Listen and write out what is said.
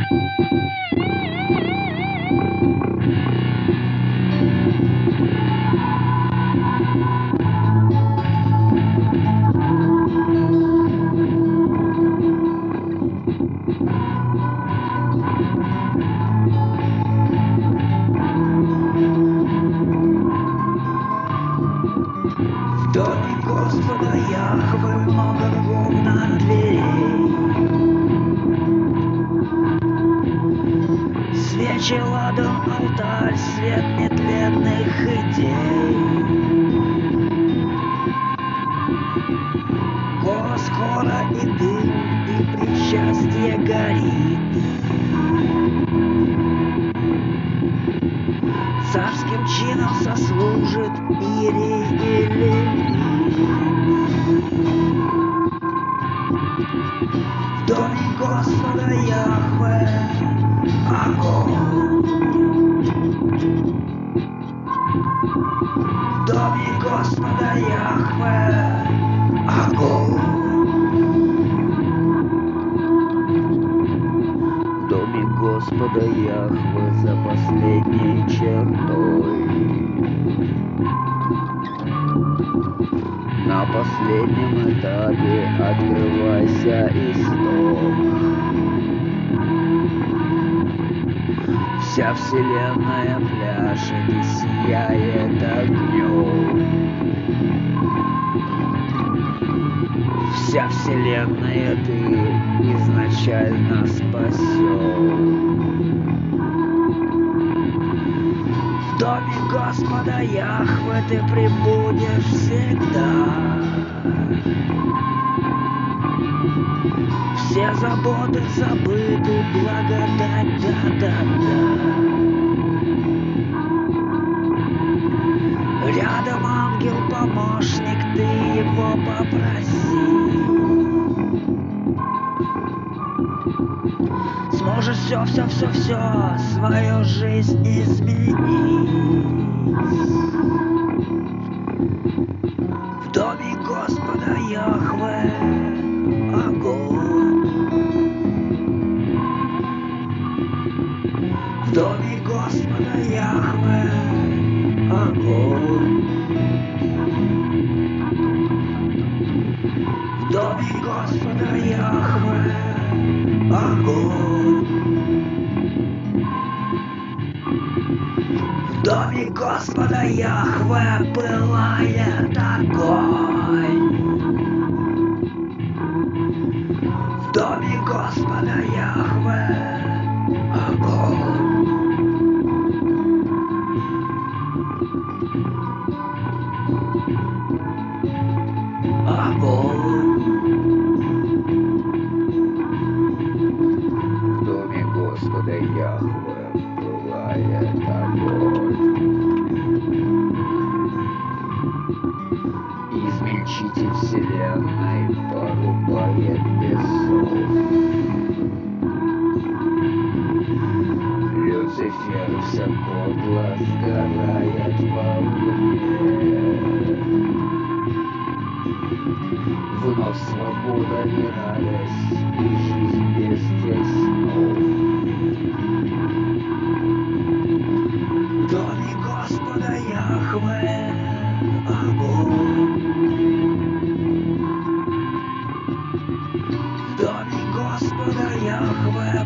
В доме Господа Яхве много ровно дверей. Свечи, ладан, алтарь, свет нетленных идей. Голос хора и дым, и причастие горит. Царским чином сослужит Ирий и Левит. В доме Господа Яхве огонь. В доме Господа Яхве огонь. В доме Господа Яхве за последней чертой. На последнем этапе открывайся, исток. Вся вселенная пляшет и сияет огнем. Вся вселенная ты изначально спасен. В доме Господа Яхве ты пребудешь всегда. Все заботы забыты, благодать, да-да-да. Рядом ангел-помощник, ты его попроси. Сможешь все свою жизнь изменить. В доме Господа Яхве огонь. В доме Господа Яхве огонь. В доме Господа Яхве огонь. В доме Господа Яхве пылает огонь. В доме Господа Яхве огонь. Огонь. В доме Господа Яхве пылает огонь. Измельчитель вселенной порубает бесов. Люцифер вся подло сгорает во мне. Вновь свобода и радость, и жизнь без теснов. В доме Господа Яхве огонь. В доме Господа Яхве